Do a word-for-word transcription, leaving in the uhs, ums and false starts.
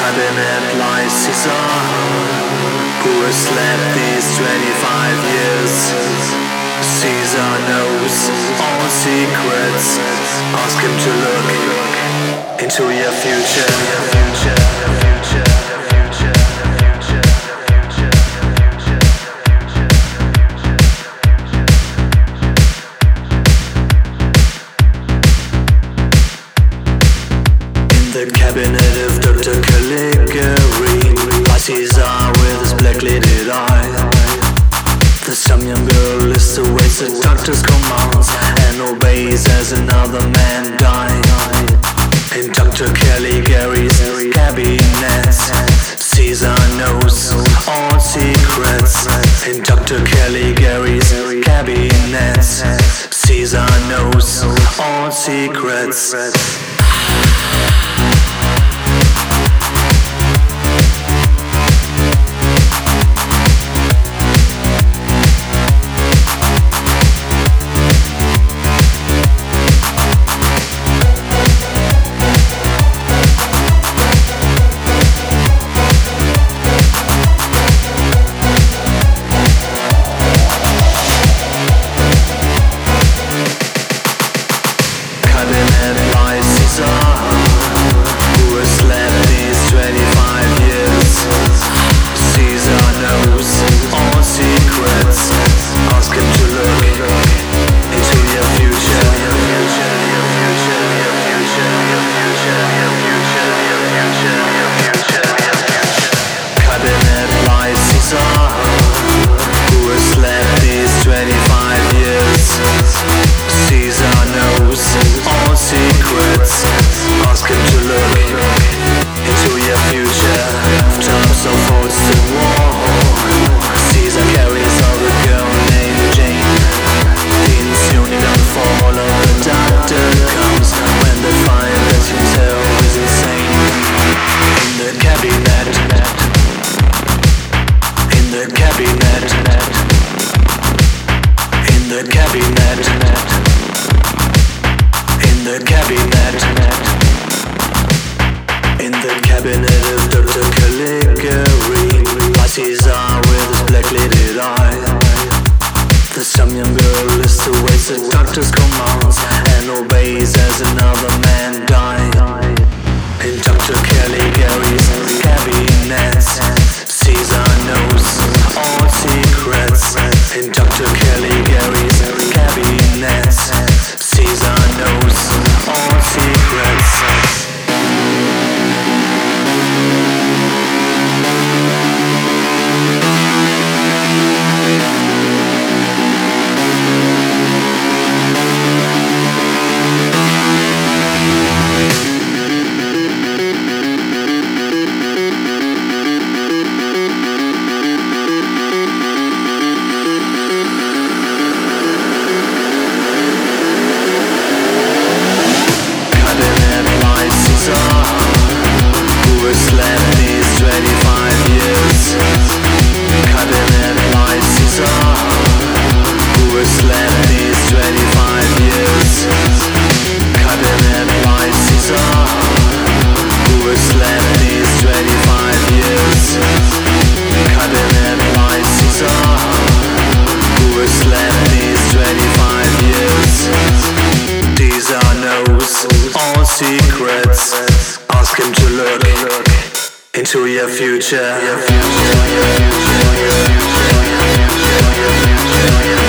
cabinet lies Caesar, who has slept these twenty-five years. Caesar knows all secrets. Ask him to look into your future, your future, your future, your future, your future, the cabinet of Doctor Caligari, by Caesar with his black-lidded eye. The some young girl is awaits the doctor's commands and obeys as another man dies. In Doctor Caligari's cabinet, Caesar knows all secrets. In Doctor Caligari's cabinet, Caesar knows all secrets. Into your future, your future, your future, your future, your future, your future.